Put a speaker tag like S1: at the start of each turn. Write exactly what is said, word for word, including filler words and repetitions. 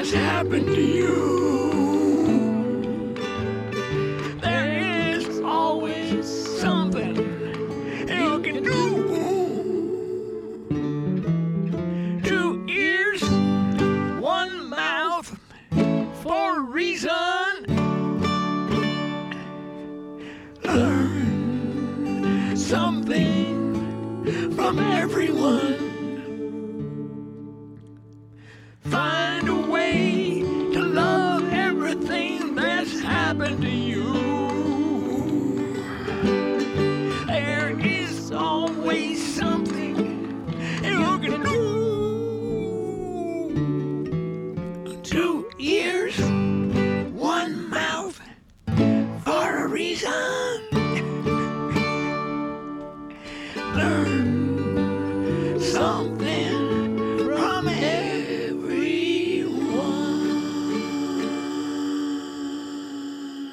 S1: has happened to you. There is always something you can do. Two ears, one mouth, for a reason. Learn something from everyone. Find a way to love everything that's happened to you. There is always something you can do. Two ears, one mouth, for a reason. Learn something